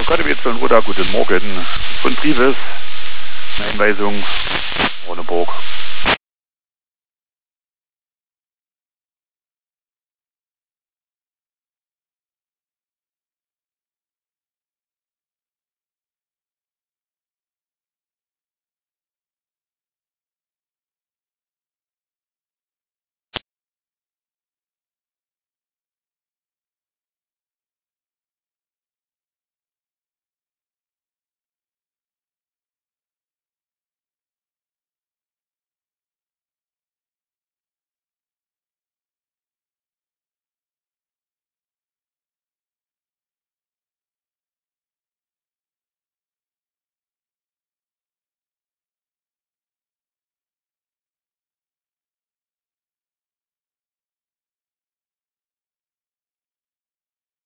Katowice und Ruda, guten Morgen. Von Trives, eine Einweisung, Ronneburg.